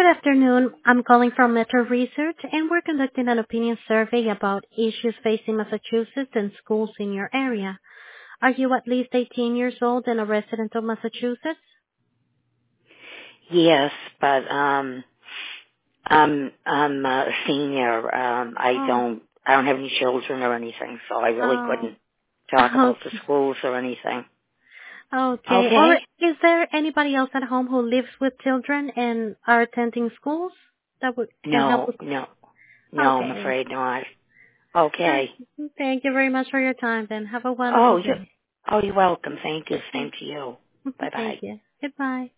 Good afternoon. I'm calling from Metro Research, and we're conducting an opinion survey about issues facing Massachusetts and schools in your area. Are you at least 18 years old and a resident of Massachusetts? Yes, but I'm a senior. Oh, I don't have any children or anything, so I really oh, couldn't talk about the okay. schools or anything. Okay. Okay? Or is there anybody else at home who lives with children and are attending schools that can help No, with? no, no, I'm Okay. afraid not. Okay. Thank you very much for your time, then. Have a wonderful Oh, day. you're welcome. Thank you. Same to you. Bye bye. Thank you. Goodbye.